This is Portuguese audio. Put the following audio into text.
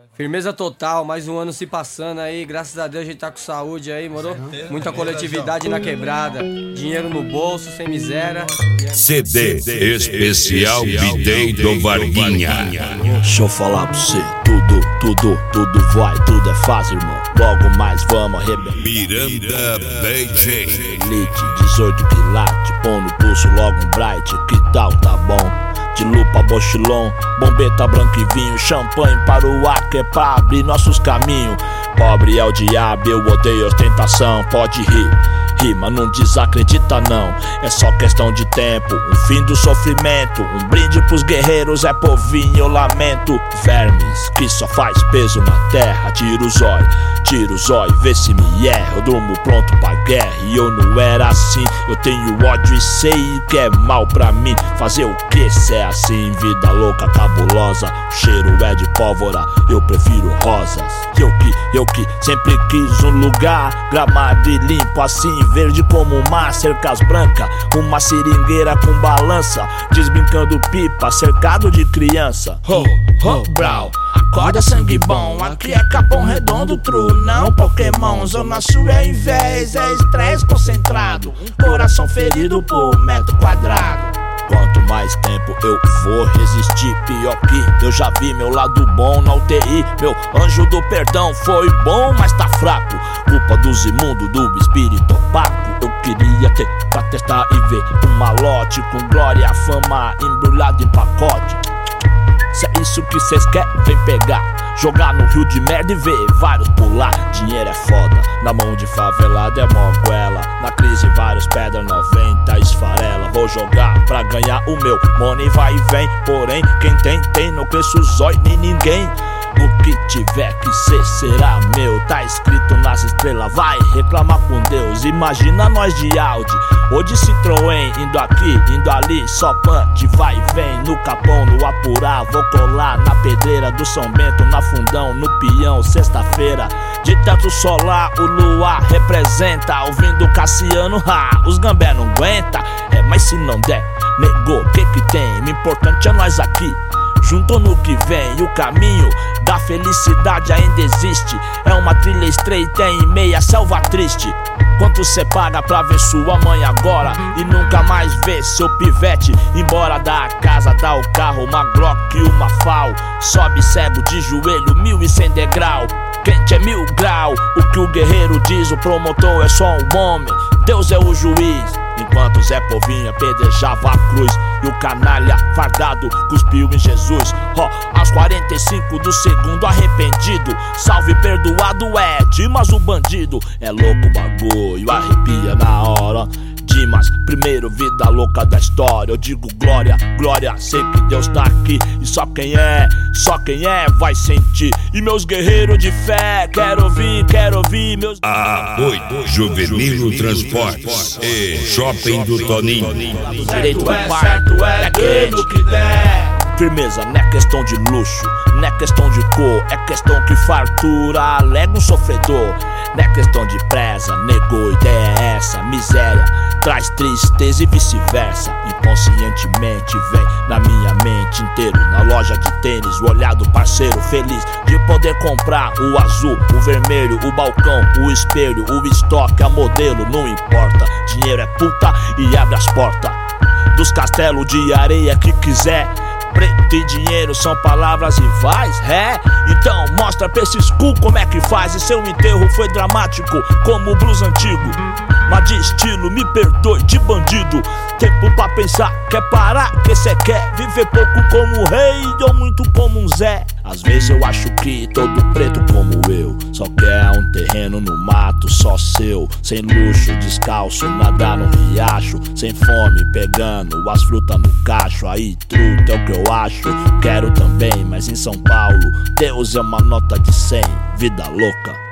Firmeza total, mais um ano se passando aí, graças a Deus a gente tá com saúde aí, moro? Muita coletividade na quebrada, dinheiro no bolso, sem miséria. CD especial B-Day do Varguinha. Deixa eu falar pra você, tudo vai, tudo é fácil, irmão. Logo mais vamos arrebentar. Miranda BJ Elite, 18 quilates, põe no pulso logo um bright, que tal, tá bom? De lupa, bochilon, bombeta, branco e vinho, champanhe para o ar que é pra abrir nossos caminhos. Pobre é o diabo, eu odeio ostentação, pode rir, mas não desacredita não. É só questão de tempo, um fim do sofrimento. Um brinde pros guerreiros, é povinho, eu lamento. Vermes que só faz peso na terra. Tira o zóio, vê se me erra. Eu durmo pronto pra guerra e eu não era assim. Eu tenho ódio e sei que é mal pra mim. Fazer o que se é assim? Vida louca, cabulosa. O cheiro é de pólvora, eu prefiro rosas. Eu que sempre quis um lugar gramado e limpo assim, verde como o mar, cercas brancas, uma seringueira com balança, desbrincando pipa, cercado de criança. Brau, acorda sangue bom, aqui é Capão Redondo, true, não Pokémon. Zona Sul é inveja, é estresse concentrado, coração ferido por metro quadrado. Quanto mais tempo eu vou resistir, pior que eu já vi meu lado bom na UTI. Meu anjo do perdão foi bom, mas tá fraco. Culpa dos imundos, do espírito opaco. Eu queria ter pra testar e ver um malote com glória, fama embrulhado em pacote. Se é isso que cês querem, vem pegar. Jogar no rio de merda e ver vários pular. Dinheiro é foda, na mão de favelado é moguela. Na crise vários pedra 90 esfarela. Vou jogar pra ganhar o meu, money vai e vem. Porém, quem tem, não cresce o zóio nem ninguém. O que tiver que ser será meu, tá escrito nas estrelas, vai reclamar com Deus. Imagina nós de Audi ou de Citroën, indo aqui, indo ali, só punch, vai e vem. No Capão, no Apurá, vou colar na pedreira do São Bento, na Fundão, no Peão, sexta-feira. De teto solar, o luar representa, ouvindo Cassiano, os gambé não aguenta. Mas se não der, negou, o que tem? O importante é nós aqui, junto no que vem. O caminho da felicidade ainda existe, é uma trilha estreita em meia selva triste. Quanto cê paga pra ver sua mãe agora e nunca mais ver seu pivete embora da casa, dá o carro, uma Glock e uma FAL. Sobe cego de joelho, 1100 degrau. Quente é 1000 grau, o que o guerreiro diz, o promotor é só um homem, Deus é o juiz. Enquanto Zé Povinho apedrejava a cruz e o canalha fardado cuspiu em Jesus. Aos 45 do segundo arrependido, salve perdoado é Dimas o bandido. É louco o bagulho, arrepia na hora. Dimas, primeiro vida louca da história. Eu digo glória, glória, sei que Deus tá aqui. E só quem é vai sentir. E meus guerreiros de fé, quero ouvir meus... Apoio Juvenil Transportes e Shopping do Toninho. Direito é certo, é aquilo que der. Firmeza não é questão de luxo, não é questão de cor, é questão que fartura alega um sofredor. Não é questão de presa, negou, ideia é essa. Miséria traz tristeza e vice-versa. Inconscientemente vem na minha mente inteiro. Na loja de tênis, o olhar do parceiro feliz de poder comprar o azul, o vermelho, o balcão, o espelho, o estoque, a modelo, não importa. Dinheiro é puta e abre as portas dos castelos de areia que quiser. Preto e dinheiro são palavras rivais, então mostra pra esses cu como é que faz. E seu enterro foi dramático como o blues antigo, mas de estilo, me perdoe, de bandido. Tempo pra pensar, quer parar, que cê quer viver pouco como um rei ou muito como um Zé. Às vezes eu acho que todo preto como eu só quer um terreno no mato só seu, sem luxo, descalço, nadar no riacho, sem fome, pegando as frutas no cacho. Aí truta é o que eu acho, quero também, mas em São Paulo Deus é uma nota de 100, vida louca.